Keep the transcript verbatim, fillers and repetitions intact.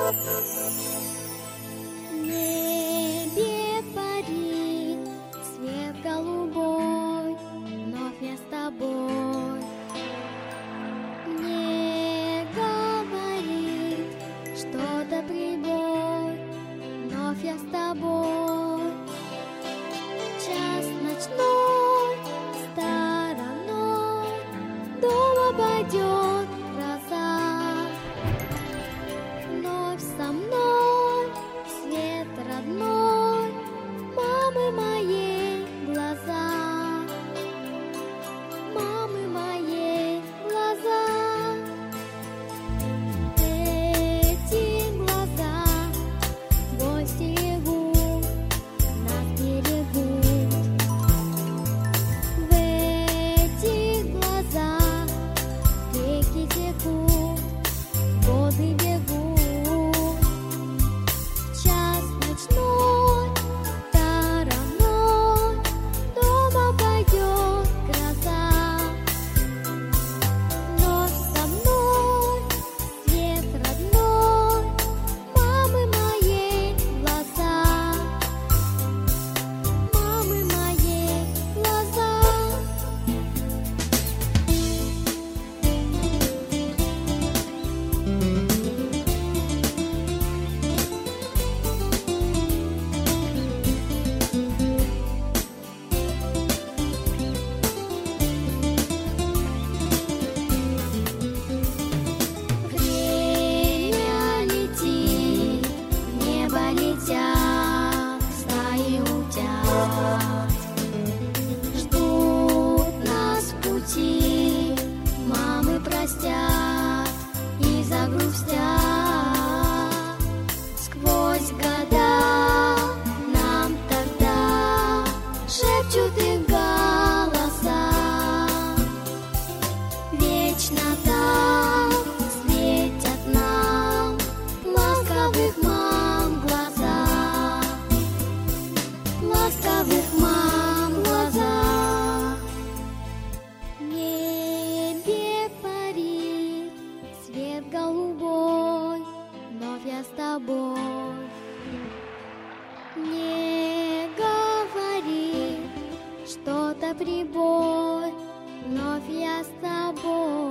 небе парит свет голубой, вновь я с тобой. Мне говорит что-то прибой, вновь я с тобой. Час ночной стороной дом обойдет гроза. Вновь со мной свет родной мамы моей глаза, мамы моей глаза. Эти глаза гости ревут, нас берегут. В этих глазах реки текут, годы бегут. Час ночной стороной дом обойдет гроза. Вновь со мной свет родной мамы моей глаза, мамы моей глаза. Время летит, в небо летят стаи утят. Ждут нас в пути, мамы простят и загрустят. Сквозь года нам тогда шепчут их голоса. Вечно там светят нам ласковых мам глаза, ласковых мам глаза. В небе парит свет голубой, вновь я с тобой. Мне говорит что-то прибой, вновь я с тобой.